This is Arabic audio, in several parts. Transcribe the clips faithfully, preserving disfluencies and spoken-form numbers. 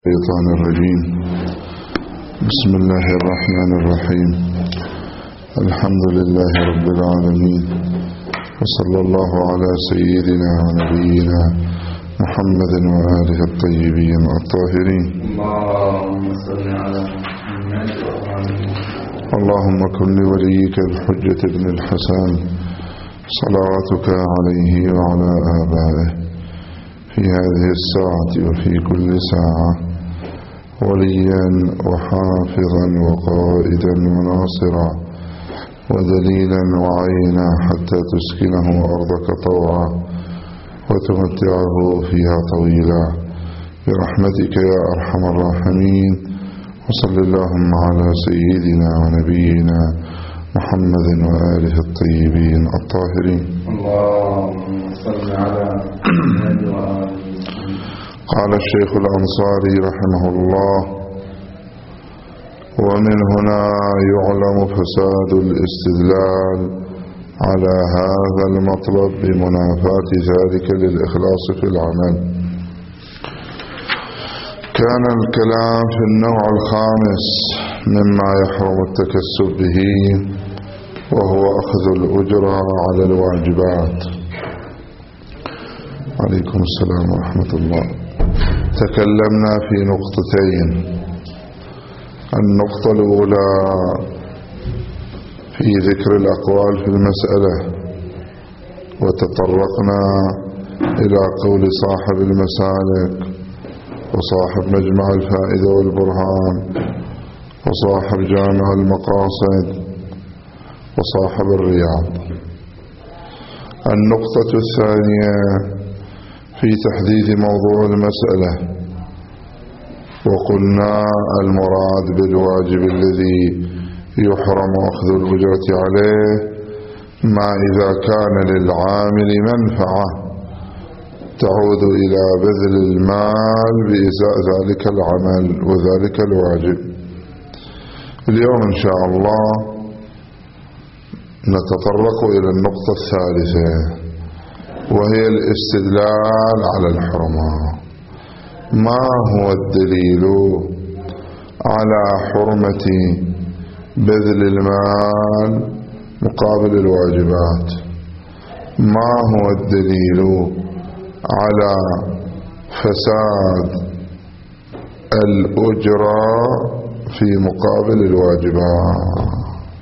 الشيطان الرجيم. بسم الله الرحمن الرحيم. الحمد لله رب العالمين، وصلى الله على سيدنا ونبينا محمد وآله الطيبين الطاهرين. اللهم صل على محمد وآله. اللهم كن لوليك الحجة بن الحسن صلواتك عليه وعلى آبائه في هذه الساعة وفي كل ساعة وليا وحافظا وقائدا وناصرا ودليلا وعينا حتى تسكنه أرضك طوعا وتمتعه فيها طويلا برحمتك يا أرحم الراحمين. وصل اللهم على سيدنا ونبينا محمد وآله الطيبين الطاهرين. اللهم صل على محمد وآله. قال الشيخ الأنصاري رحمه الله: ومن هنا يعلم فساد الاستدلال على هذا المطلب بمنافاة ذلك للإخلاص في العمل. كان الكلام في النوع الخامس مما يحرم التكسب به، وهو أخذ الأجرة على الواجبات. عليكم السلام ورحمة الله. تكلمنا في نقطتين: النقطة الأولى في ذكر الأقوال في المسألة، وتطرقنا إلى قول صاحب المسالك وصاحب مجمع الفائدة والبرهان وصاحب جامع المقاصد وصاحب الرياض. النقطة الثانية في تحديد موضوع المسألة، وقلنا المراد بالواجب الذي يحرم أخذ الأجرة عليه ما إذا كان للعامل منفعة تعود إلى بذل المال بإزاء ذلك العمل وذلك الواجب. اليوم إن شاء الله نتطرق إلى النقطة الثالثة، وهي الاستدلال على الحرمة. ما هو الدليل على حرمة بذل المال مقابل الواجبات؟ ما هو الدليل على فساد الأجرة في مقابل الواجبات؟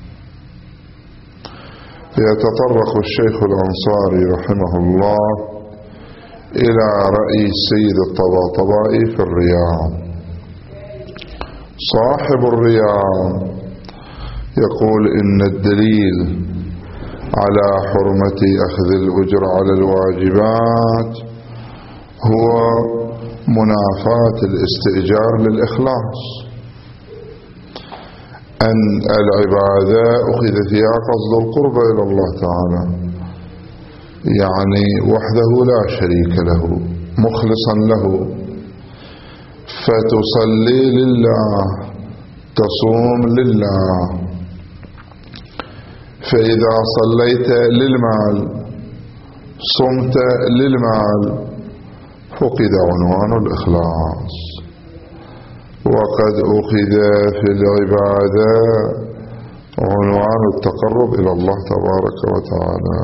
يتطرق الشيخ الأنصاري رحمه الله إلى رأي السيد الطباطبائي في الرياض. صاحب الرياض يقول إن الدليل على حرمة أخذ الأجر على الواجبات هو منافاة الاستئجار للإخلاص، أن العبادة أخذ فيها قصد القرب إلى الله تعالى، يعني وحده لا شريك له مخلصا له، فتصلي لله تصوم لله. فإذا صليت للمال صمت للمال فقد عنوان الإخلاص، وقد أخذ في العبادة عنوان التقرب إلى الله تبارك وتعالى.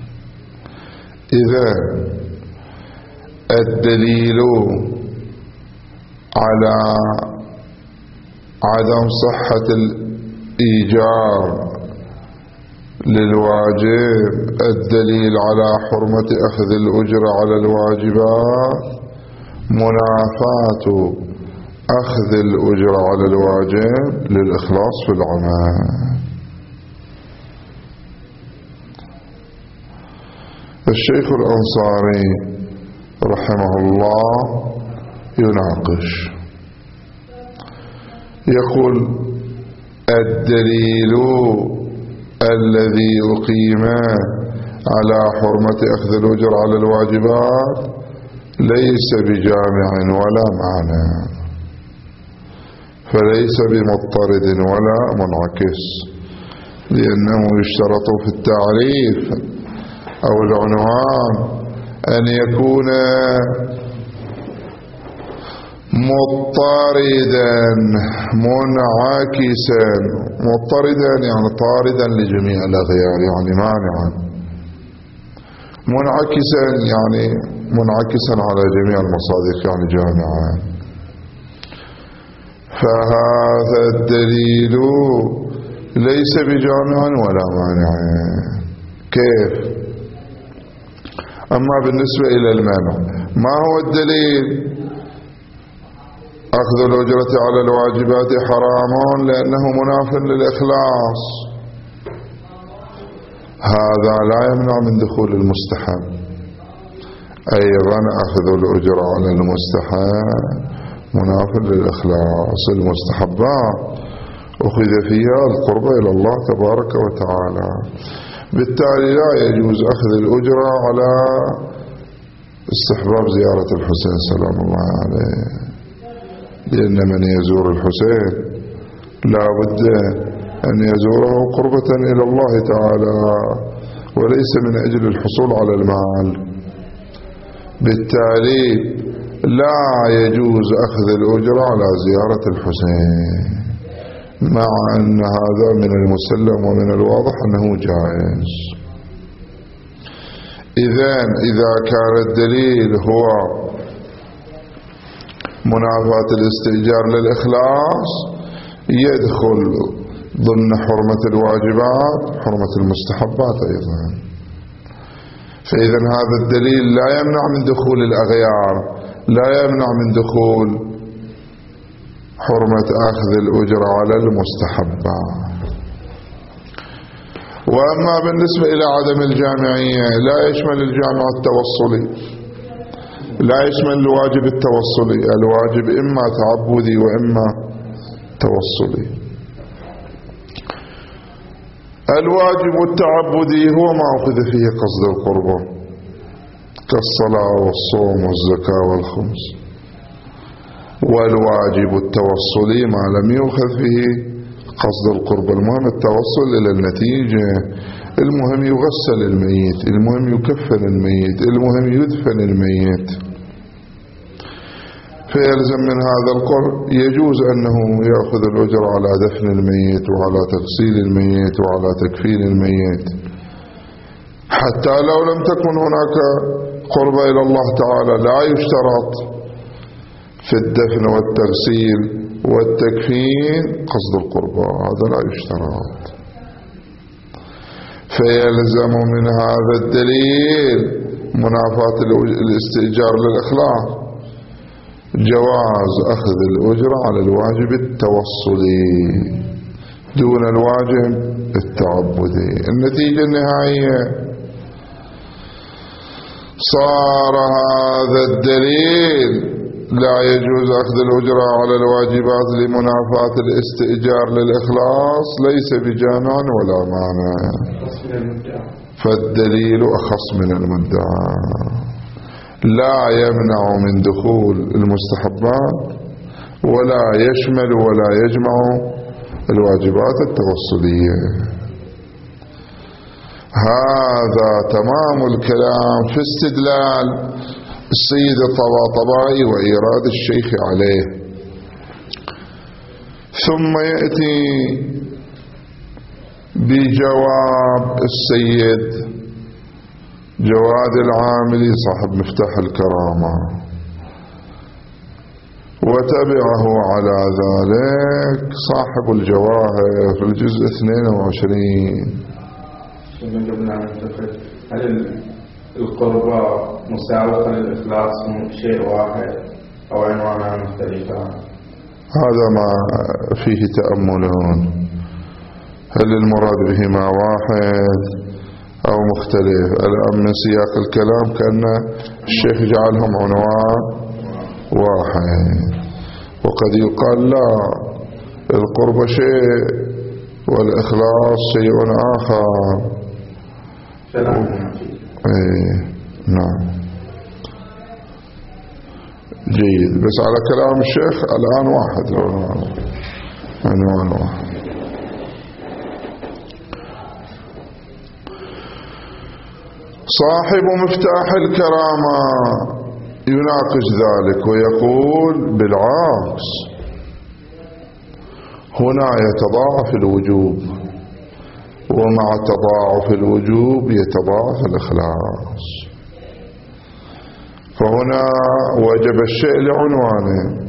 إذا الدليل على عدم صحة الإيجار للواجب الدليل على حرمة أخذ الأجر على الواجبات منافاة أخذ الأجر على الواجب للإخلاص في العمل. الشيخ الأنصاري رحمه الله يناقش، يقول: الدليل الذي أقيم على حرمة أخذ الأجر على الواجبات ليس بجامع ولا معنى، فليس بمضطرد ولا منعكس، لأنه يشترط في التعريف أو العنوان أن يكون مضطردا منعكسا. مضطردا يعني طاردا لجميع الأغيار، يعني مانعا. منعكسا يعني منعكسا على جميع المصادر، يعني جامعا. فهذا الدليل ليس بجامع ولا مانع. كيف؟ أما بالنسبة إلى المانع، ما هو الدليل؟ أخذ الأجرة على الواجبات حرام لأنه مناف للإخلاص. هذا لا يمنع من دخول المستحب. أيضا أخذ الأجرة على المستحب مناف للإخلاص. المستحبات أخذ فيها القرب إلى الله تبارك وتعالى، بالتالي لا يجوز أخذ الأجرة على استحباب زيارة الحسين سلام الله عليه، لأن من يزور الحسين لا بد أن يزوره قربة إلى الله تعالى وليس من أجل الحصول على المال. بالتالي لا يجوز أخذ الأجرة على زيارة الحسين، مع أن هذا من المسلم ومن الواضح أنه جائز. إذن إذا كان الدليل هو منافاة الاستئجار للإخلاص يدخل ضمن حرمة الواجبات حرمة المستحبات أيضا. فإذا هذا الدليل لا يمنع من دخول الأغيار، لا يمنع من دخول حرمة أخذ الأجرة على المستحبات. وأما بالنسبة إلى عدم الجامعية، لا يشمل الجامع التوصلي، لا يشمل الواجب التوصلي. الواجب إما تعبدي وإما توصلي. الواجب التعبدي هو ما أخذ فيه قصد القربة كالصلاة والصوم والزكاة والخمس، والواجب التوصلي ما لم يؤخذ فيه قصد القربة. المهم التوصل إلى النتيجة، المهم يغسل الميت، المهم يكفن الميت، المهم يدفن الميت. فيلزم من هذا القرب يجوز أنه يأخذ الأجر على دفن الميت وعلى تغسيل الميت وعلى تكفين الميت، حتى لو لم تكن هناك قرب إلى الله تعالى. لا يشترط في الدفن والتغسيل والتكفين قصد القربة، هذا لا يشترط. فيلزم من هذا الدليل منافاة الاستئجار للإخلاص جواز أخذ الأجرة على الواجب التوصلي دون الواجب التعبدي. النتيجة النهائية صار هذا الدليل لا يجوز أخذ الأجرة على الواجبات لمنافاة الاستئجار للإخلاص ليس بجامع ولا مانع، فالدليل أخص من المدعى، لا يمنع من دخول المستحبات ولا يشمل ولا يجمع الواجبات التوصلية. هذا تمام الكلام في استدلال السيد الطباطبائي وإيراد الشيخ عليه. ثم يأتي بجواب السيد جواد العاملي صاحب مفتاح الكرامة، وتبعه على ذلك صاحب الجواهر في الجزء اثنين وعشرين. هل القربة مساوقة للإخلاص شيء واحد أو عنوانان مختلفة؟ هذا ما فيه تأملون، هل المراد بهما واحد أو مختلف؟ الآن من سياق الكلام كأن الشيخ جعلهم عنوان واحد، وقد يقال لا، القرب شيء والإخلاص شيء آخر. ايه نعم جيد، بس على كلام الشيخ الآن واحد عنوان واحد. صاحب مفتاح الكرامة يناقش ذلك ويقول بالعكس، هنا يتضاعف الوجوب، ومع تضاعف الوجوب يتضاعف الإخلاص. فهنا وجب الشيء لعنوانه.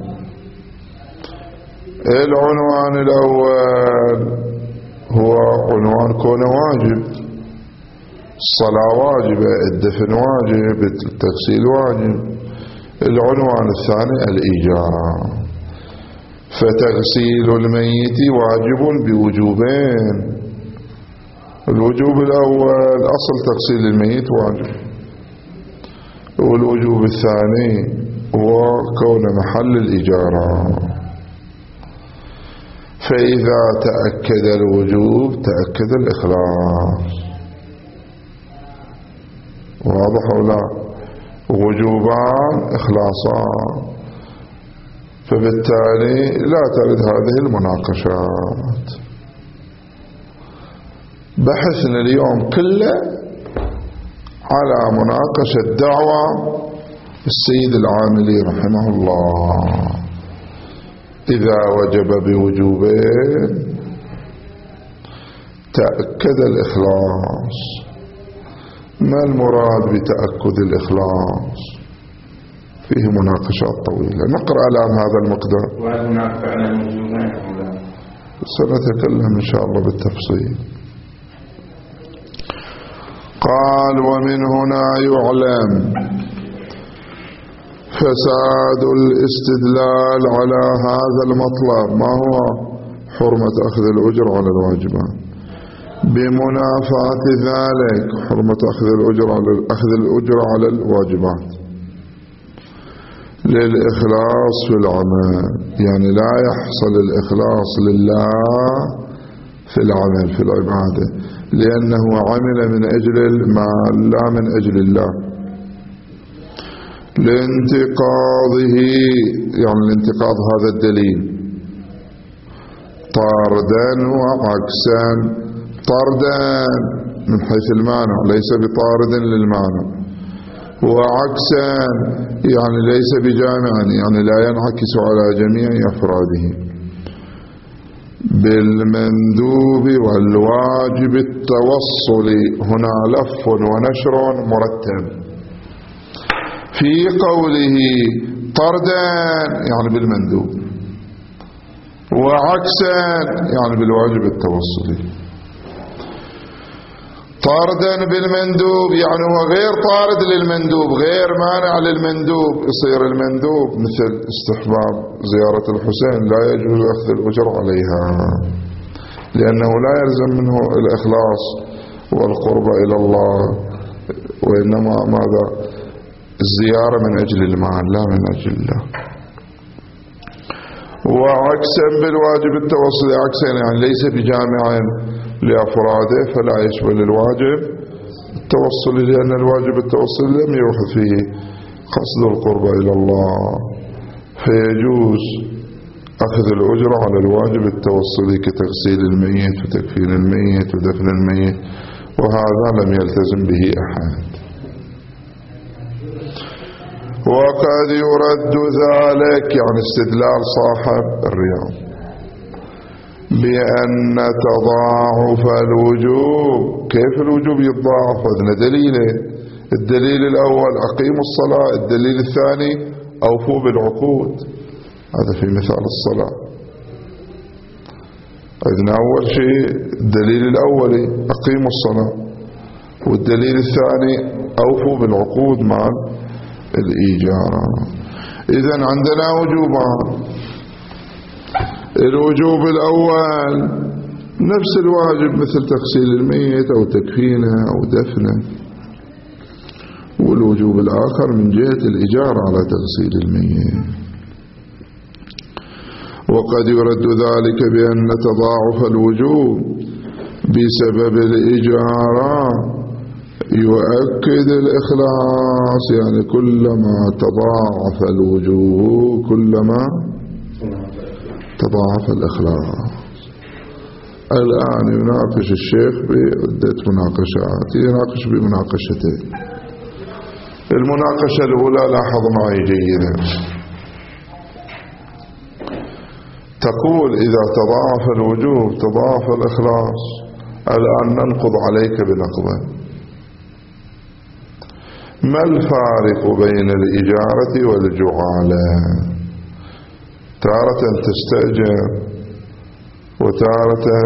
العنوان الأول هو عنوان كونه واجب، الصلاة واجبة، الدفن واجب، التغسيل واجب. العنوان الثاني الإيجاب، فتغسيل الميت واجب بوجوبين. الوجوب الأول أصل تغسيل الميت واجب، والوجوب الثاني هو كون محل الإجارة. فإذا تأكد الوجوب تأكد الإخلاص. واضح أو لا؟ وجوبان إخلاصان، فبالتالي لا ترد هذه المناقشات. بحثنا اليوم كله على مناقشة دعوة السيد العاملي رحمه الله. إذا وجب بوجوبين تأكد الإخلاص. ما المراد بتأكد الإخلاص؟ فيه مناقشات طويلة، نقرأ الآن هذا المقدار وهل هناك فعلا وجوبين أو لا؟ سنتكلم إن شاء الله بالتفصيل. قال: ومن هنا يعلم فساد الاستدلال على هذا المطلب. ما هو؟ حرمة أخذ الأجر على الواجبات، بمنافاة ذلك حرمة أخذ الأجر على أخذ الأجر على الواجبات للإخلاص في العمل، يعني لا يحصل الإخلاص لله في العمل في العبادة، لأنه عمل من أجل المال لا من أجل الله، لانتقاضه، يعني الانتقاض هذا الدليل طاردا وعكسا. طاردا من حيث المانع ليس بطارد للمانع، وعكسا يعني ليس بجامع، يعني لا ينعكس على جميع أفراده. بالمندوب والواجب التوصلي، هنا لف ونشر مرتب. في قوله طردا يعني بالمندوب، وعكسا يعني بالواجب التوصلي. طاردا بالمندوب يعني هو غير طارد للمندوب، غير مانع للمندوب. يصير المندوب مثل استحباب زيارة الحسين لا يجوز أخذ الأجر عليها، لأنه لا يلزم منه الإخلاص والقرب إلى الله، وإنما ماذا؟ الزيارة من أجل المال لا من أجل الله. وعكسا بالواجب التوصلي، عكسا يعني ليس بجامع لأفراده فلا يشمل الواجب التوصلي، لأن الواجب التوصلي لم يوحد فيه قصد القرب إلى الله، فيجوز أخذ الأجرة على الواجب التوصلي كتغسيل الميت وتكفين الميت ودفن الميت، وهذا لم يلتزم به أحد. وقد يرد ذلك يعني استدلال صاحب الرياض بأن تضاعف الوجوب. كيف الوجوب يتضاعف؟ هذا دليله. الدليل الأول أقيموا الصلاة، الدليل الثاني أوفوا بالعقود. هذا في مثال الصلاة. إذن أول شيء الدليل الأولي أقيموا الصلاة، والدليل الثاني أوفوا بالعقود مع الإيجار. إذن عندنا وجوبان. الوجوب الأول نفس الواجب مثل تغسيل الميت أو تكفينه أو دفنه، والوجوب الآخر من جهة الإجارة على تغسيل الميت. وقد يرد ذلك بأن تضاعف الوجوب بسبب الإجارة يؤكد الإخلاص، يعني كلما تضاعف الوجوب كلما تضاعف الإخلاص. الآن يناقش الشيخ بعدة مناقشات، يناقش بمناقشتين. المناقشة الأولى لاحظ معي جيدا، تقول إذا تضاعف الوجوب تضاعف الإخلاص. الآن ننقض عليك بنقضة. ما الفارق بين الإجارة والجعالة؟ تارة تستأجر وتارة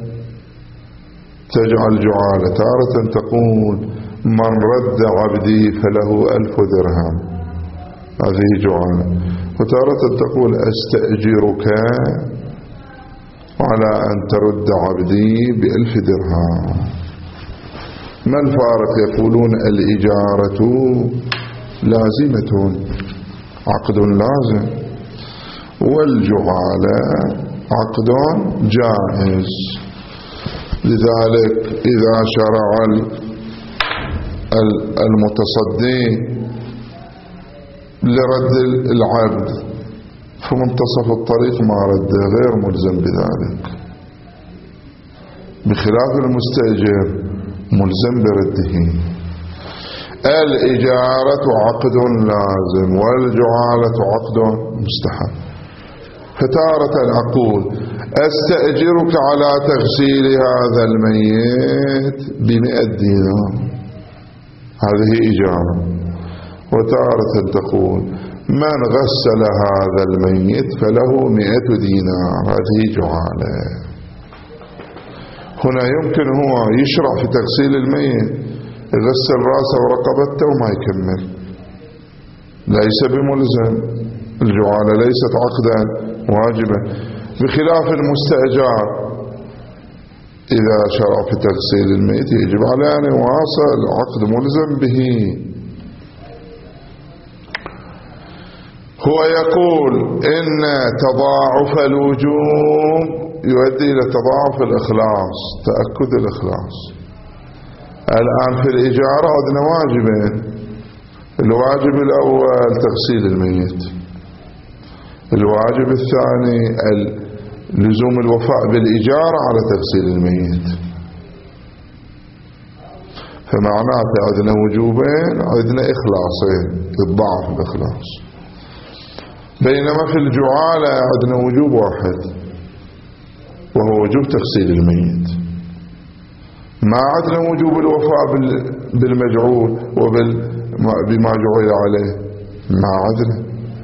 تجعل جعالة، تارة تقول من رد عبدي فله ألف درهم، هذه جعالة، وتارة تقول أستأجرك على أن ترد عبدي بألف درهم. ما الفارق؟ يقولون الإجارة لازمة، عقد لازم، والجعالة عقد جائز. لذلك إذا شرع المتصدي لرد العبد في منتصف الطريق ما رد، غير ملزم بذلك، بخلاف المستأجر ملزم برده. الإجارة عقد لازم والجعالة عقد مستحب. فتارة أقول أستأجرك على تغسيل هذا الميت بمئة دينار، هذه إجارة، وتارة تقول من غسل هذا الميت فله مئة دينار، هذه جعالة. هنا يمكن هو يشرع في تغسيل الميت، يغسل راسه ورقبته وما يكمل، ليس بملزم. الجعالة ليست عقدا واجبا، بخلاف المستأجر إذا شرع في تغسيل الميت يجب عليه أن يواصل، عقد ملزم به. هو يقول إن تضاعف الوجوب يؤدي إلى تضاعف الإخلاص، تأكد الإخلاص. الآن في الإجارة عندنا واجبين، الواجب الأول تغسيل الميت، الواجب الثاني لزوم الوفاء بالإجارة على تغسيل الميت. فمعناته عندنا وجوبين، عندنا إخلاصين، يتضاعف الإخلاص. بينما في الجعالة عندنا وجوب واحد وهو وجوب تغسيل الميت، ما عندنا وجوب الوفاء بالمجعول وبما جعل عليه، ما عندنا.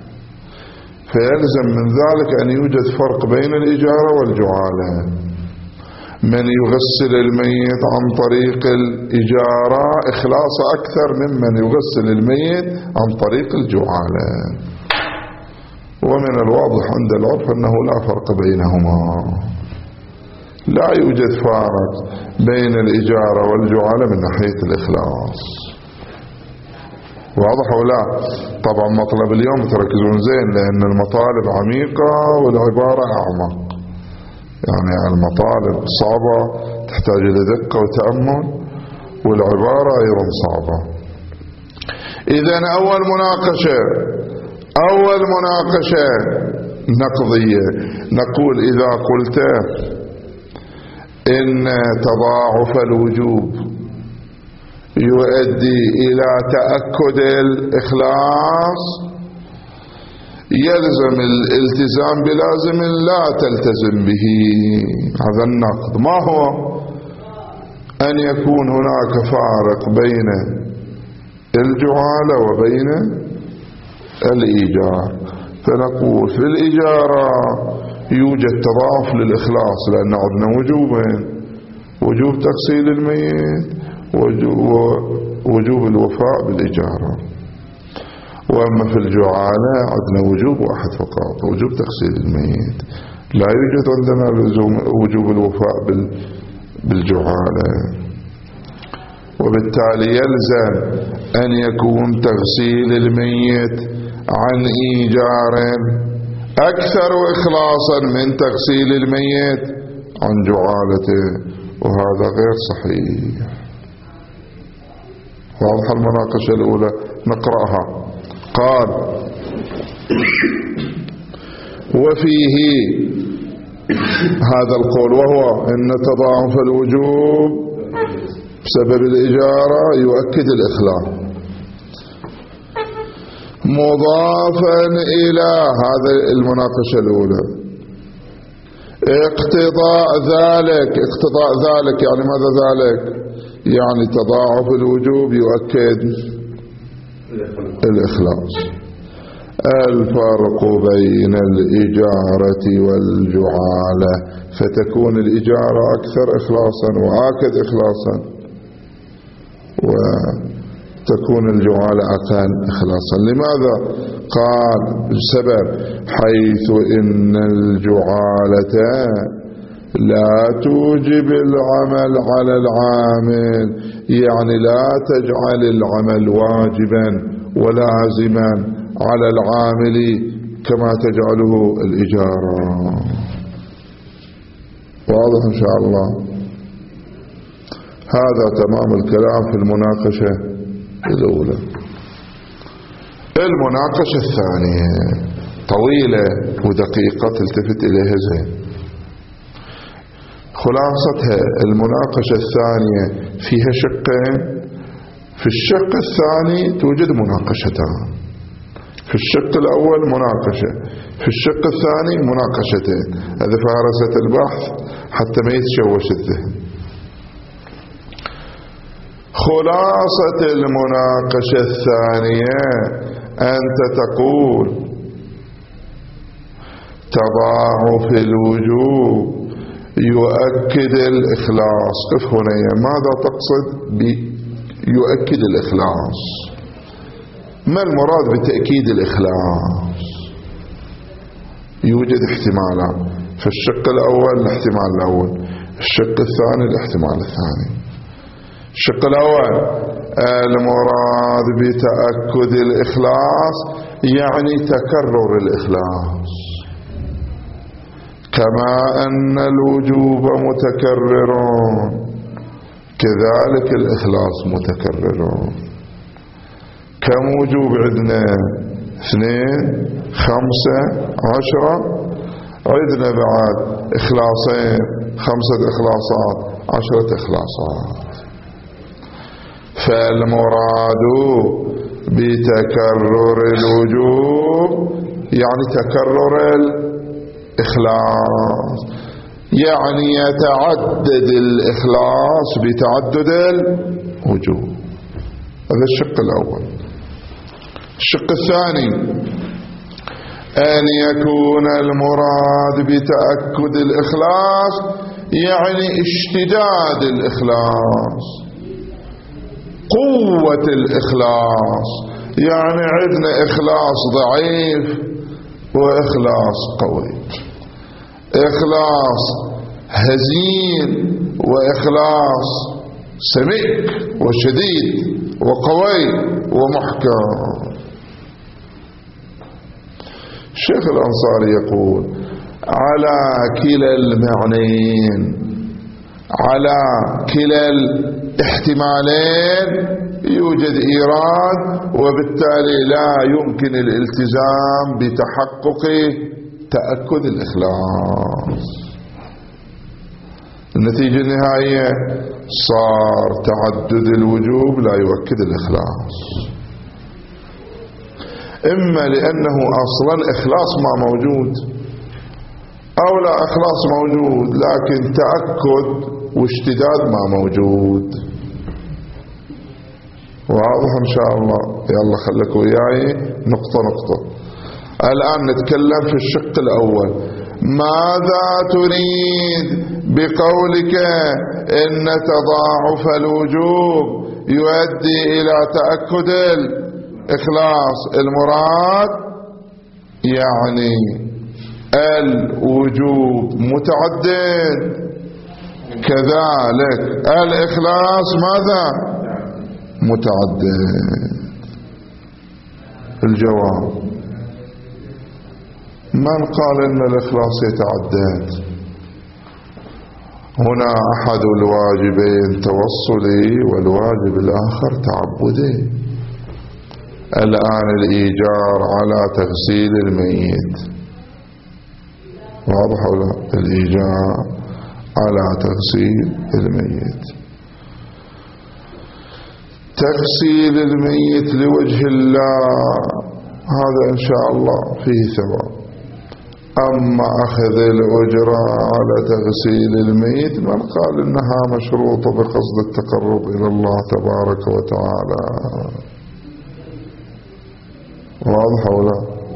فيلزم من ذلك أن يوجد فرق بين الإجارة والجعالة. من يغسل الميت عن طريق الإجارة إخلاص أكثر ممن يغسل الميت عن طريق الجعالة. ومن الواضح عند العرف أنه لا فرق بينهما، لا يوجد فارق بين الإجارة والجعالة من ناحية الإخلاص. واضح ولا؟ طبعا مطلب اليوم تركزون زين، لأن المطالب عميقة والعبارة أعمق، يعني المطالب صعبة تحتاج إلى دقة وتأمل، والعبارة أيضا صعبة. إذن أول مناقشة أول مناقشة نقضية، نقول إذا قلت إن تضاعف الوجوب يؤدي إلى تأكد الإخلاص، يلزم الالتزام بلازم لا تلتزم به. هذا النقض ما هو؟ أن يكون هناك فارق بين الجعالة وبين الإيجار. فنقول في الإجارة يوجد تضاعف للإخلاص، لأن عندنا وجوبين، وجوب تغسيل الميت ووجوب الوفاء بالإجارة. وأما في الجعالة عندنا وجوب واحد فقط، وجوب تغسيل الميت، لا يوجد عندنا وجوب الوفاء بالجعالة. وبالتالي يلزم أن يكون تغسيل الميت عن إيجار أكثر إخلاصا من تغسيل الميت عن جعالته، وهذا غير صحيح. واضح المناقشة الأولى؟ نقرأها. قال: وفيه هذا القول، وهو أن تضاعف الوجوب بسبب الإجارة يؤكد الإخلاص. مضافا إلى هذا المناقشة الأولى. اقتضاء ذلك، اقتضاء ذلك يعني ماذا ذلك؟ يعني تضاعف الوجوب يؤكد الإخلاص. الفرق بين الإجارة والجعالة، فتكون الإجارة أكثر إخلاصا وآكد إخلاصا، وتكون الجعالة أقل إخلاصا. لماذا؟ قال بسبب حيث إن الجعالة لا توجب العمل على العامل، يعني لا تجعل العمل واجبا ولازما على العامل كما تجعله الإجارة. واضح إن شاء الله؟ هذا تمام الكلام في المناقشة الأولى. المناقشة الثانية طويلة ودقيقة تلتفت إليها زين. خلاصتها المناقشة الثانية فيها شقين. في الشق الثاني توجد مناقشتان. في الشق الأول مناقشة، في الشق الثاني مناقشتين. هذا فهرسة البحث حتى ما يتشوش الذهن. خلاصة المناقشة الثانية أنت تقول تضاعف الوجوب يؤكد الإخلاص. قف هنا، ماذا تقصد بيؤكد الإخلاص؟ ما المراد بتأكيد الإخلاص؟ يوجد احتمالان. في الشق الأول الاحتمال الأول، الشق الثاني الاحتمال الثاني. الشق الأول المراد بتأكد الإخلاص يعني تكرر الإخلاص، كما أن الوجوب متكرر كذلك الإخلاص متكرر. كم وجوب عندنا؟ اثنين، خمسة، عشرة. عندنا بعد إخلاصين، خمسة إخلاصات، عشرة إخلاصات. فالمراد بتكرر الوجوب يعني تكرر الإخلاص، يعني يتعدد الإخلاص بتعدد الوجوب. هذا الشق الأول. الشق الثاني أن يكون المراد بتأكد الإخلاص يعني اشتداد الإخلاص، قوة الإخلاص. يعني عندنا إخلاص ضعيف وإخلاص قوي، إخلاص هزيل وإخلاص سميك وشديد وقوي ومحكم. الشيخ الأنصاري يقول على كلا المعنيين، على كلا الاحتمالين يوجد إيراد، وبالتالي لا يمكن الالتزام بتحقق تأكد الإخلاص. النتيجة النهائية صار تعدد الوجوب لا يؤكد الإخلاص، إما لأنه أصلا إخلاص ما موجود، أو لا إخلاص موجود لكن تأكد واشتداد ما موجود. واضح إن شاء الله؟ يلا خليك وياي نقطة نقطة. الآن نتكلم في الشق الأول. ماذا تريد بقولك إن تضاعف الوجوب يؤدي إلى تأكد الإخلاص؟ المراد يعني الوجوب متعدد، كذلك الإخلاص ماذا؟ متعدد. الجواب: من قال إن الإخلاص يتعدد؟ هنا أحد الواجبين توصلي والواجب الآخر تعبدي. الآن الإيجار على تغسيل الميت، واضح ولا؟ الإيجار على تغسيل الميت، تغسيل الميت لوجه الله هذا إن شاء الله فيه ثواب. أما أخذ الأجرة على تغسيل الميت من قال إنها مشروطة بقصد التقرب إلى الله تبارك وتعالى. واضح ولا؟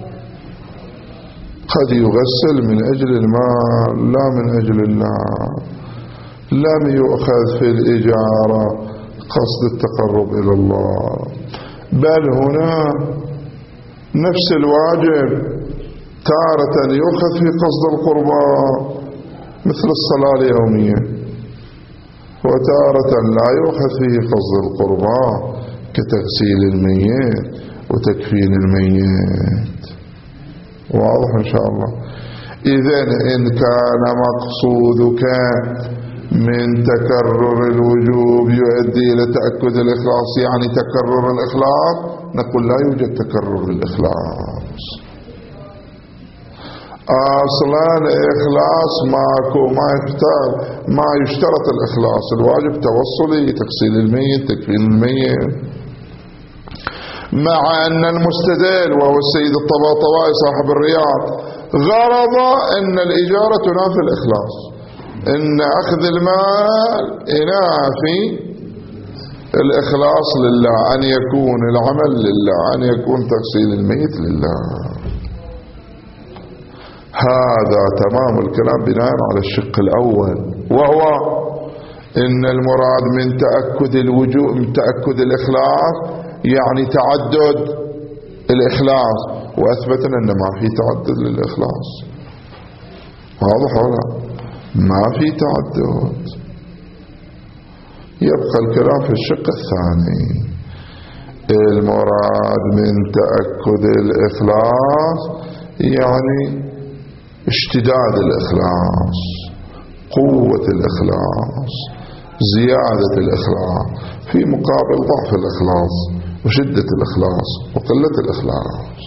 قد يغسل من أجل المال لا من أجل الله، لم يؤخذ في الإجارة قصد التقرب إلى الله، بل هنا نفس الواجب تارة يؤخذ في قصد القربان مثل الصلاة اليومية، وتارة لا يؤخذ فيه قصد القربان كتغسيل الميت وتكفين الميت. واضح إن شاء الله؟ إذن إن كان مقصودك من تكرر الوجوب يؤدي إلى تأكد الإخلاص، يعني تكرر الإخلاص، نقول لا يوجد تكرر الإخلاص. أصلا إخلاص ماكو، ما يحتاج ما يشترط الإخلاص، الواجب توصلي تغسيل الميت تكفين الميت. مع أن المستدل وهو السيد الطباطبائي صاحب الرياض غرض أن الإجارة تنافي الإخلاص، أن أخذ المال ينافي الإخلاص لله، أن يكون العمل لله، أن يكون تغسيل الميت لله. هذا تمام الكلام بناء على الشق الأول، وهو إن المراد من تأكد الوجوب من تأكد الإخلاص يعني تعدد الإخلاص، وأثبتنا أن ما في تعدد للإخلاص. واضح ولا؟ ما في تعدد. يبقى الكلام في الشق الثاني، المراد من تأكد الإخلاص يعني اشتداد الإخلاص، قوة الإخلاص، زيادة الإخلاص في مقابل ضعف الإخلاص وشدة الإخلاص وقلة الإخلاص.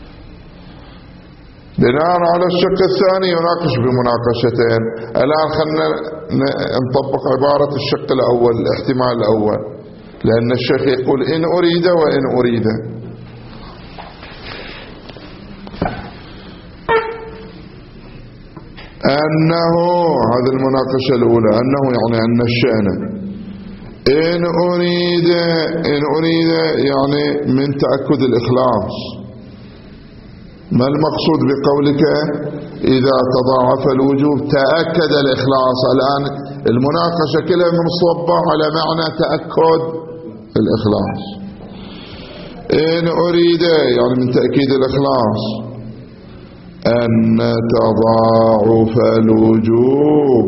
بناء على الشق الثاني يناقش بمناقشتين. الآن خلنا نطبق عبارة الشق الأول، الاحتمال الأول، لأن الشيخ يقول إن أريد وإن أريد. أنه هذه المناقشة الأولى، أنه يعني أن الشأن إن أريد إن أريد يعني من تأكد الإخلاص. ما المقصود بقولك إذا تضاعف الوجوب تأكد الإخلاص؟ الآن المناقشة كلها منصبة على معنى تأكد الإخلاص. إن أريد يعني من تأكيد الإخلاص أن تضاعف الوجوب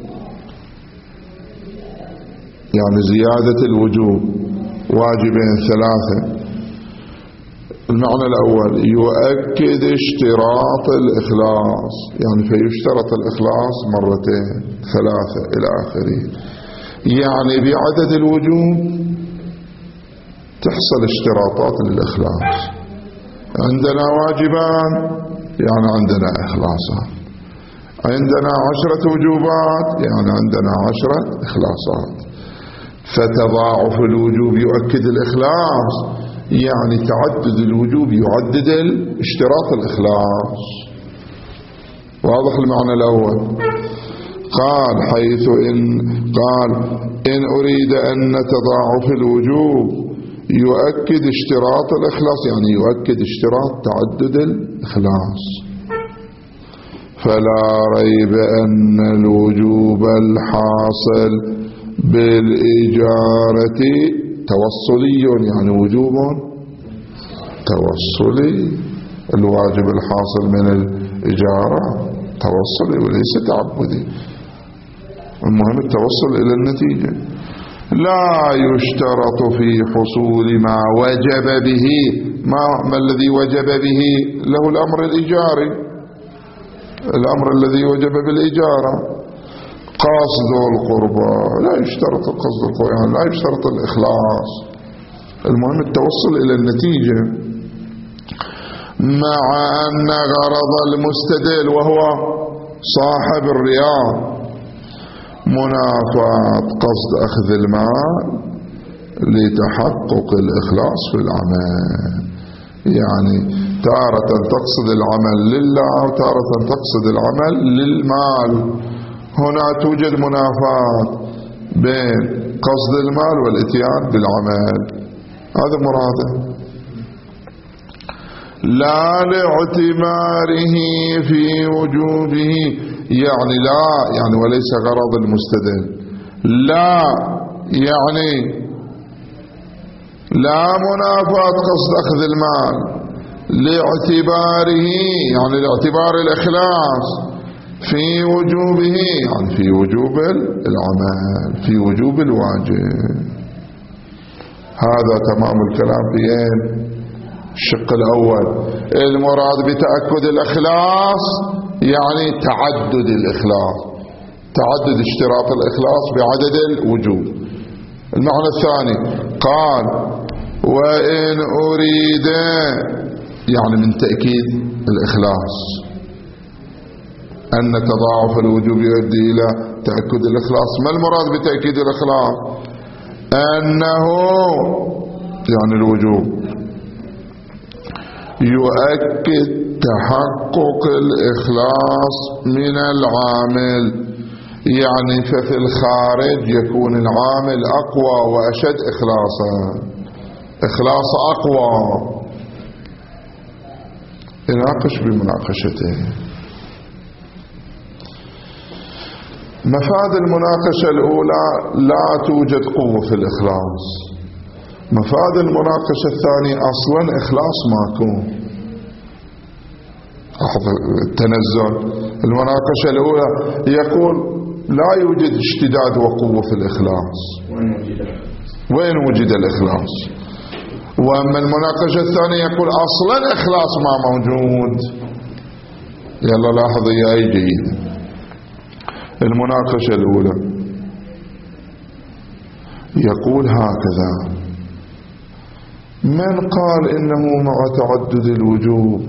يعني زيادة الوجوب واجبين ثلاثة. المعنى الأول يؤكد اشتراط الإخلاص، يعني فيشترط الإخلاص مرتين ثلاثة إلى آخره، يعني بعدد الوجوب تحصل اشتراطات للإخلاص. عندنا واجبان يعني عندنا إخلاصات، عندنا عشرة وجوبات يعني عندنا عشرة إخلاصات. فتضاعف الوجوب يؤكد الإخلاص، يعني تعدد الوجوب يعدد اشتراط الإخلاص. واضح المعنى الأول؟ قال حيث إن قال إن أريد أن تضاعف الوجوب يؤكد اشتراط الإخلاص، يعني يؤكد اشتراط تعدد الإخلاص. فلا ريب أن الوجوب الحاصل بالإجارة توصلي، يعني وجوب توصلي. الواجب الحاصل من الإجارة توصلي وليس تعبدي، المهم التوصل إلى النتيجة. لا يشترط في حصول ما وجب به، ما, ما الذي وجب به له الأمر الإيجاري، الأمر الذي وجب بالإجارة قصد القربى. لا يشترط قصد القربى، يعني لا يشترط الإخلاص، المهم التوصل إلى النتيجة. مع أن غرض المستدل وهو صاحب الرياض منافاة قصد أخذ المال لتحقق الإخلاص في العمل، يعني تارة تقصد العمل لله وتارة تقصد العمل للمال. هنا توجد منافاة بين قصد المال والاتيان بالعمل، هذا مراده. لا لاعتباره في وجوبه، يعني لا يعني وليس غرض المستدل، لا يعني لا منافاة قصد أخذ المال لاعتباره، يعني لاعتبار الإخلاص في وجوبه، يعني في وجوب العمل، في وجوب الواجب. هذا تمام الكلام في الشق الأول. المراد بتأكد الإخلاص يعني تعدد الإخلاص، تعدد اشتراط الإخلاص بعدد الوجوب. المعنى الثاني قال وإن أريد، يعني من تأكيد الإخلاص أن تضاعف الوجوب يؤدي إلى تأكد الإخلاص. ما المراد بتأكيد الإخلاص؟ أنه يعني الوجوب يؤكد تحقق الإخلاص من العامل، يعني ففي الخارج يكون العامل أقوى وأشد إخلاصا، إخلاص أقوى. يناقش بمناقشته. مفاد المناقشة الأولى لا توجد قوة في الإخلاص. مفاد المناقشة الثانية أصلا إخلاص ماكو. التنزل. المناقشة الأولى يقول لا يوجد اشتداد وقوة في الإخلاص، وين وجد الإخلاص؟ وأما المناقشة الثانية يقول أصلا إخلاص ما موجود. يلا لاحظ يا أي جيد. المناقشة الأولى يقول هكذا: من قال إنه مع تعدد الوجوب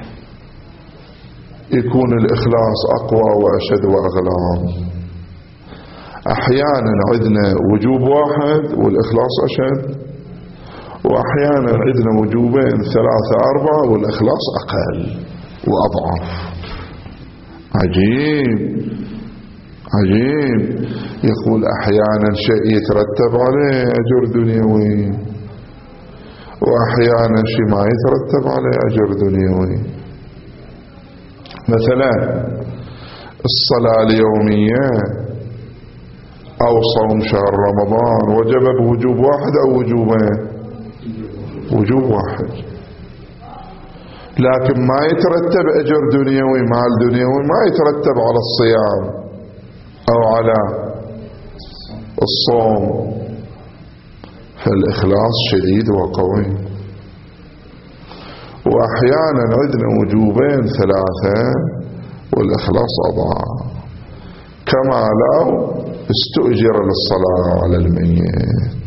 يكون الإخلاص أقوى وأشد وأغلى؟ أحيانا عندنا وجوب واحد والإخلاص أشد، وأحيانا عندنا وجوبين ثلاثة أربعة والإخلاص أقل وأضعف. عجيب عجيب. يقول أحيانا شيء يترتب عليه أجر دنيوي، وأحيانا شيء ما يترتب عليه أجر دنيوي. مثلا الصلاة اليومية أو صوم شهر رمضان وجب بوجوب واحد أو وجوبين؟ وجوب واحد، لكن ما يترتب أجر دنيوي، مال دنيوي ما يترتب على الصيام أو على الصوم. فالإخلاص شديد وقوي. وأحيانا عندنا وجوبين ثلاثة والإخلاص أضعاف، كما لو استؤجر للصلاة على الميت.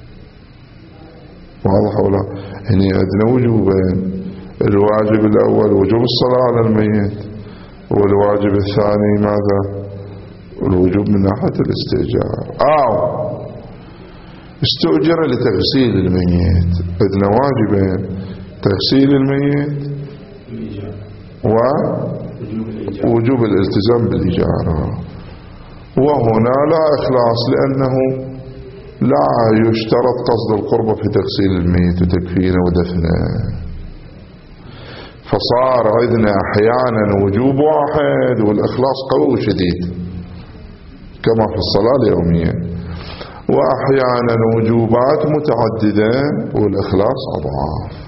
واضح ولا؟ هنا عندنا وجوبين: الواجب الأول وجوب الصلاة على الميت، والواجب الثاني ماذا؟ الوجوب من ناحية الاستئجار. أو استؤجر لتغسيل الميت، عندنا واجبين: تغسيل الميت ووجوب الالتزام بالإجارة. وهنا لا إخلاص، لأنه لا يشترط قصد القربة في تغسيل الميت وتكفينه ودفنه. فصار عندنا أحيانا وجوب واحد والإخلاص قوي وشديد كما في الصلاة اليومية، وأحيانا وجوبات متعددة والإخلاص أضعاف.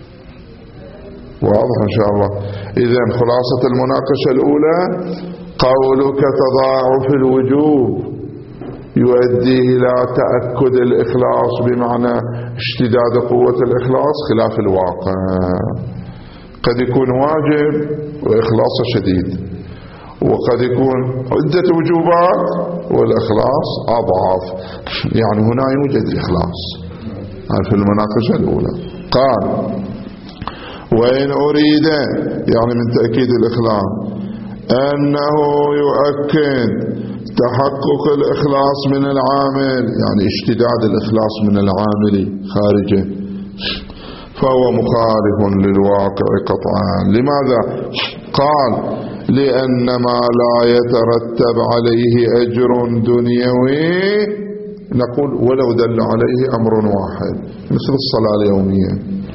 واضح إن شاء الله؟ إذن خلاصة المناقشة الأولى: قولك تضاعف الوجوب يؤدي إلى تأكد الإخلاص بمعنى اشتداد قوة الإخلاص خلاف الواقع. قد يكون واجب وإخلاص شديد، وقد يكون عدة وجوبات والإخلاص أضعف. يعني هنا يوجد الإخلاص في المناقشة الأولى. قال: وإن أريد، يعني من تأكيد الإخلاص، أنه يؤكد تحقق الإخلاص من العامل، يعني اشتداد الإخلاص من العامل خارجه، فهو مخالف للواقع قطعا. لماذا؟ قال لأن ما لا يترتب عليه أجر دنيوي، نقول ولو دل عليه أمر واحد مثل الصلاة اليومية،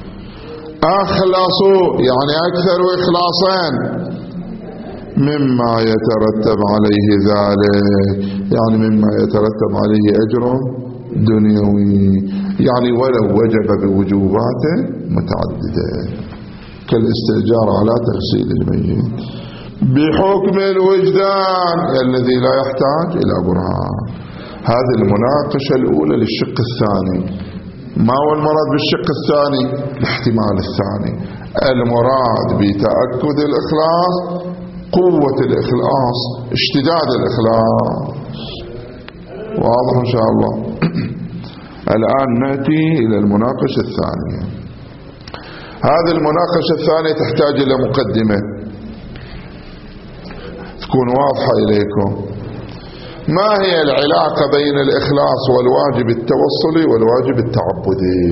أخلصوا يعني أكثر إخلاصا مما يترتب عليه ذلك، يعني مما يترتب عليه أجر دنيوي، يعني ولو وجب بوجوبات متعددة كالاستئجار على تغسيل الميت بحكم الوجدان الذي لا يحتاج إلى برهان. هذه المناقشة الأولى للشق الثاني. ما هو المراد بالشق الثاني؟ الاحتمال الثاني، المراد بتأكد الإخلاص قوة الإخلاص، اشتداد الإخلاص. واضح إن شاء الله. الآن نأتي إلى المناقشة الثانية. هذه المناقشة الثانية تحتاج إلى مقدمة تكون واضحة إليكم. ما هي العلاقة بين الإخلاص والواجب التوصلي والواجب التعبدي؟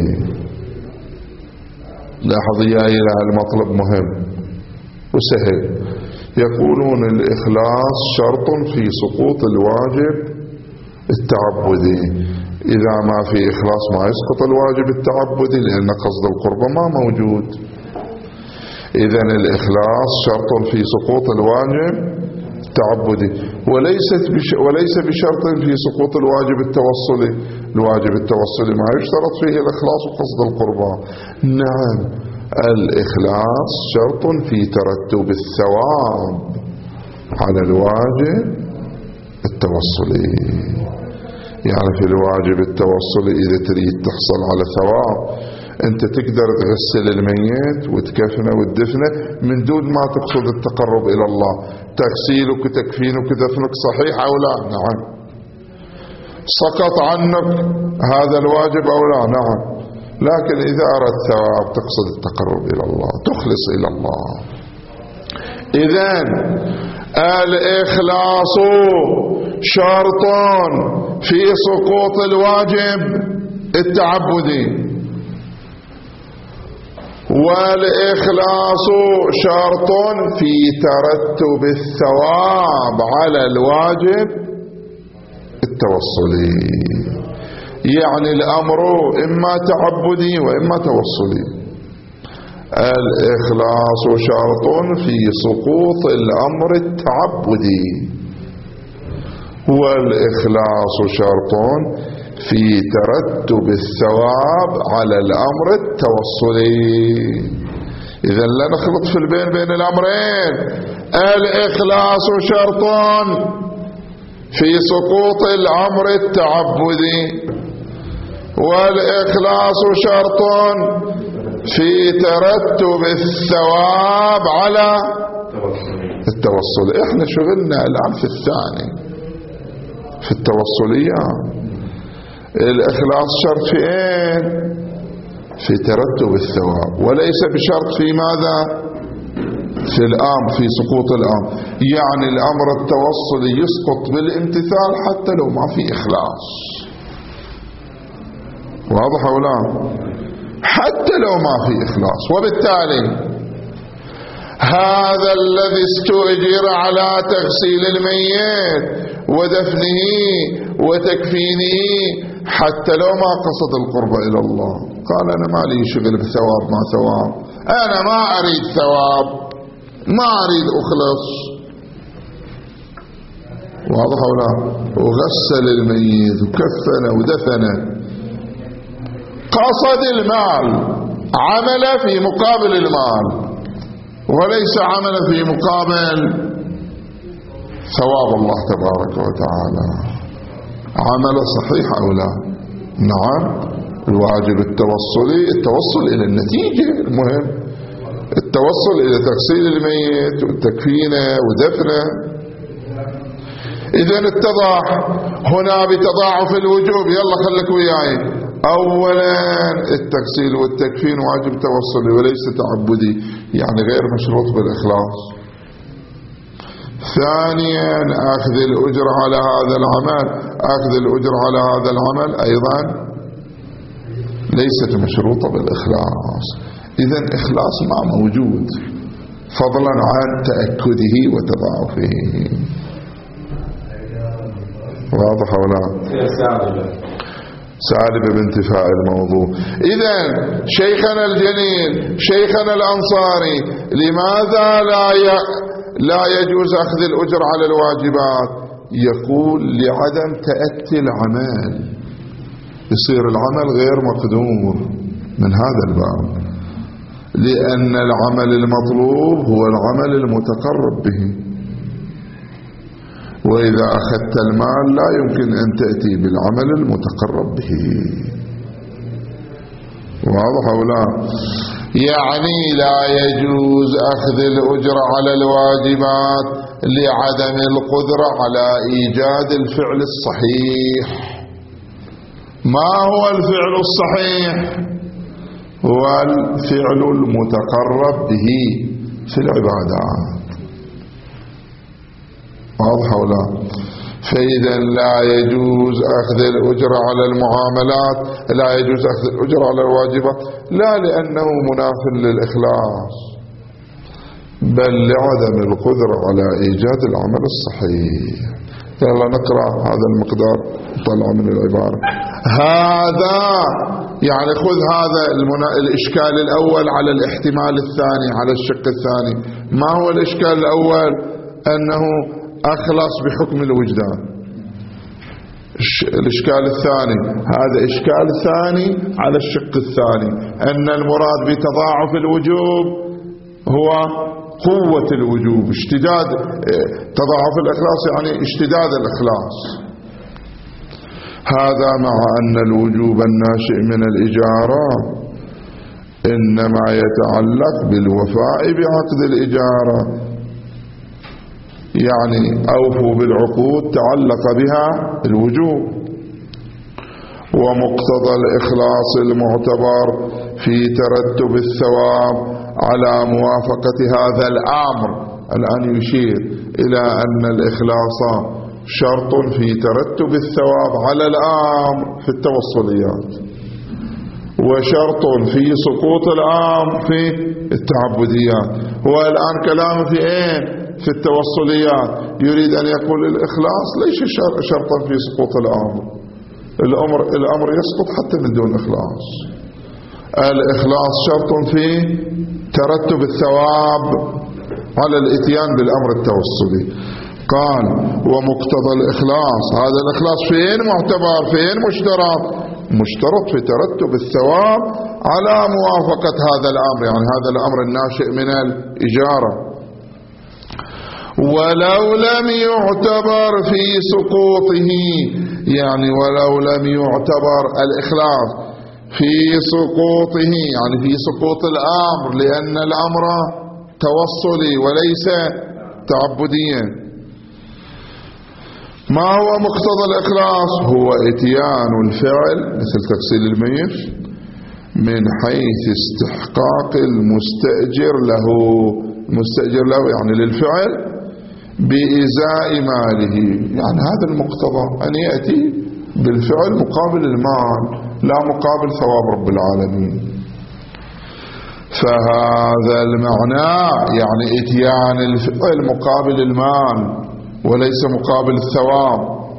لاحظ يا إلى المطلب مهم وسهل. يقولون الإخلاص شرط في سقوط الواجب التعبدي، إذا ما في إخلاص ما يسقط الواجب التعبدي لأن قصد القربة ما موجود. إذن الإخلاص شرط في سقوط الواجب التعبدي وليست بش وليس بشرط في سقوط الواجب التوصلي. الواجب التوصلي ما يشترط فيه الإخلاص وقصد القربة. نعم، الإخلاص شرط في ترتب الثواب على الواجب التوصلي. يعني في الواجب التوصلي إذا تريد تحصل على ثواب أنت تقدر تغسل الميت وتكفنه وتدفنه من دون ما تقصد التقرب إلى الله. تغسيلك وتكفينك ودفنك صحيح أو لا؟ نعم. سقط عنك هذا الواجب أو لا؟ نعم. لكن إذا أردت ثواب تقصد التقرب إلى الله، تخلص إلى الله. إذن الإخلاص شرط في سقوط الواجب التعبدي، والإخلاص شرط في ترتب الثواب على الواجب التوصلي. يعني الأمر إما تعبدي وإما توصلي. الإخلاص شرط في سقوط الأمر التعبدي، والإخلاص شرط في ترتب الثواب على الأمر التوصلي. إذن لا نخلط في البين بين الأمرين. الإخلاص شرط في سقوط الأمر التعبدي، والإخلاص شرط في ترتب الثواب على التوصلي. احنا شغلنا الآن في الثاني في التوصلية. الإخلاص شرط في ايه؟ في ترتب الثواب، وليس بشرط في ماذا؟ في الأمر، في سقوط الأمر. يعني الأمر التوصلي يسقط بالامتثال حتى لو ما في إخلاص. واضح أو لا؟ حتى لو ما في إخلاص. وبالتالي هذا الذي استؤجر على تغسيل الميت ودفنه وتكفينه حتى لو ما قصد القرب إلى الله، قال أنا ما لي شغل بثواب ما ثواب، أنا ما أريد ثواب، ما أريد أخلص. واضح أو لا؟ وغسل الميت وكفن ودفن، قصد المال، عمل في مقابل المال وليس عمل في مقابل ثواب الله تبارك وتعالى. عمل صحيح أو لا؟ نعم. الواجب التوصلي التوصل إلى النتيجة المهم، التوصل إلى تغسيل الميت وتكفينه ودفنه. إذن اتضح هنا بتضاعف الوجوب. يلا خليك وياي. أولا التغسيل والتكفين واجب توصلي وليس تعبدي، يعني غير مشروط بالإخلاص. ثانيا أخذ الأجر على هذا العمل، أخذ الأجر على هذا العمل أيضا ليست مشروطة بالإخلاص. إذن إخلاص ما موجود، فضلا عن تأكده وتضاعفه. واضح ولا؟ سالب بانتفاء الموضوع. إذن شيخنا الجليل شيخنا الأنصاري لماذا لا ي... لا يجوز أخذ الأجر على الواجبات؟ يقول لعدم تأتي العمل، يصير العمل غير مقدور من هذا الباب، لأن العمل المطلوب هو العمل المتقرب به، وإذا أخذت المال لا يمكن أن تأتي بالعمل المتقرب به. واضح أو لا؟ يعني لا يجوز أخذ الأجر على الواجبات لعدم القدرة على إيجاد الفعل الصحيح. ما هو الفعل الصحيح؟ هو الفعل المتقرب به في العبادات. واضح أو لا؟ فإذا لا يجوز أخذ الأجر على المعاملات، لا يجوز أخذ الأجر على الواجبات، لا لأنه مناف للإخلاص، بل لعدم القدرة على إيجاد العمل الصحيح. يلا نقرأ هذا المقدار طلع من العبارة. هذا يعني خذ هذا المنا... الإشكال الأول على الاحتمال الثاني، على الشق الثاني. ما هو الإشكال الأول؟ أنه أخلص بحكم الوجدان. الإشكال الثاني هذا إشكال ثاني على الشق الثاني، أن المراد بتضاعف الوجوب هو قوة الوجوب، اشتداد تضاعف الإخلاص يعني اشتداد الإخلاص. هذا مع أن الوجوب الناشئ من الإجارة إنما يتعلق بالوفاء بعقد الإجارة، يعني أوفوا بالعقود تعلق بها الوجوب. ومقتضى الإخلاص المعتبر في ترتب الثواب على موافقة هذا الأمر. الآن يشير إلى أن الإخلاص شرط في ترتب الثواب على الأمر في التوصليات، وشرط في سقوط الأمر في التعبديات. هو الآن كلام في إيه؟ في التوصليات. يريد أن يقول الإخلاص ليس شرطا في سقوط الأمر، الأمر, الأمر يسقط حتى من دون إخلاص. الإخلاص شرط في ترتب الثواب على الاتيان بالأمر التوصلي. قال ومقتضى الإخلاص، هذا الإخلاص فين معتبر؟ فين مشترط؟ مشترط في ترتب الثواب على موافقة هذا الأمر، يعني هذا الأمر الناشئ من الإجارة. ولو لم يعتبر في سقوطه، يعني ولو لم يعتبر الإخلاص في سقوطه، يعني في سقوط الأمر، لأن الأمر توصلي وليس تعبديا. ما هو مقتضى الإخلاص؟ هو اتيان الفعل مثل تغسيل الميت من حيث استحقاق المستأجر له، المستأجر له يعني للفعل بإزاء ماله، يعني هذا المقتضى أن يأتي بالفعل مقابل المال لا مقابل ثواب رب العالمين. فهذا المعنى يعني اتيان الفعل مقابل المال وليس مقابل الثواب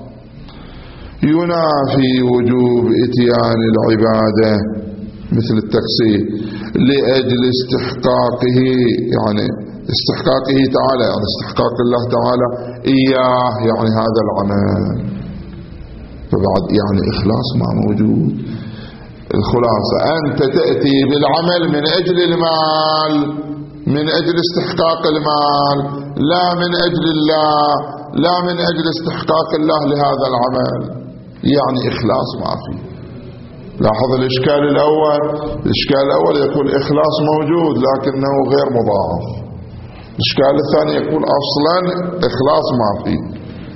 ينافي وجوب اتيان العبادة مثل التقسيم لأجل استحقاقه، يعني استحقاقه تعالى، يعني استحقاق الله تعالى إياه، يعني هذا العمل. فبعد يعني إخلاص ما موجود. الخلاصة أنت تأتي بالعمل من أجل المال، من أجل استحقاق المال، لا من أجل الله، لا من أجل استحقاق الله لهذا العمل، يعني إخلاص ما فيه. لاحظ الإشكال الأول، الإشكال الأول يقول إخلاص موجود لكنه غير مضاعف. الإشكال الثاني يقول أصلا إخلاص ما فيه.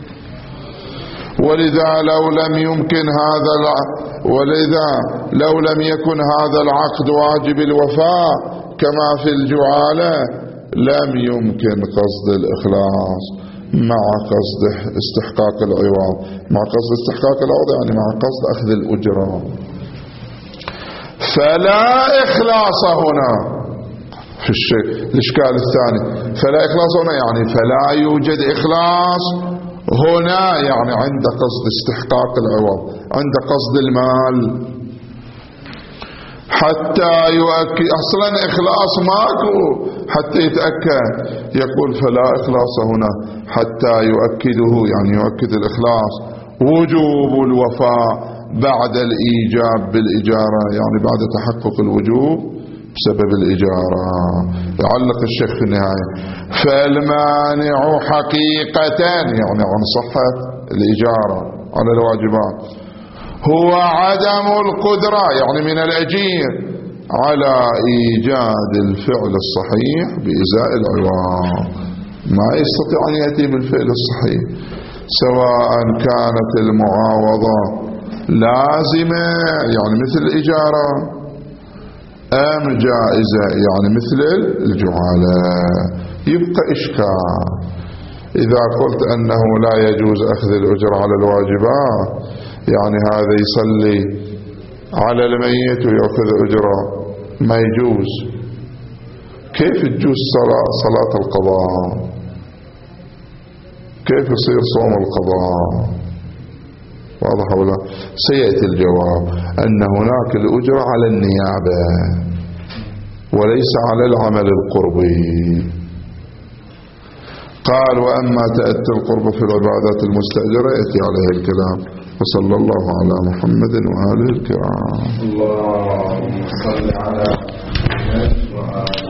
ولذا لو لم يمكن هذا ولذا لو لم يكن هذا العقد واجب الوفاء كما في الجعالة لم يمكن قصد الإخلاص مع قصد استحقاق العوض، مع قصد استحقاق العوض يعني مع قصد أخذ الأجرة. فلا إخلاص هنا في الشيء. الإشكال الثاني فلا إخلاص هنا يعني فلا يوجد إخلاص هنا، يعني عند قصد استحقاق العوض، عند قصد المال، حتى يؤكد. أصلا إخلاص ماكو حتى يتأكد. يقول فلا إخلاص هنا حتى يؤكده، يعني يؤكد الإخلاص وجوب الوفاء بعد الإيجاب بالإجارة، يعني بعد تحقق الوجوب بسبب الإجارة. يعلق الشيخ في النهاية فالمانع حقيقة، يعني عن صحة الإجارة على الواجبات، هو عدم القدرة يعني من الأجير على إيجاد الفعل الصحيح بإزاء العوام. ما يستطيع أن يأتي بالفعل الصحيح، سواء كانت المعاوضة لازمة يعني مثل الإجارة أم جائزة يعني مثل الجعالة. يبقى إشكال إذا قلت أنه لا يجوز أخذ الأجر على الواجبات، يعني هذا يصلي على الميت ويأخذ أجره، ما يجوز. كيف تجوز صلاة, صلاة القضاء؟ كيف يصير صوم القضاء؟ واضح ولا؟ سيأتي الجواب أن هناك الأجر على النيابة وليس على العمل القربي. قال وأما تأتي القرب في العبادات المستأجرة يأتي عليه الكلام. وصلى الله على محمد وآله الكرام. اللهم صل على محمد وآله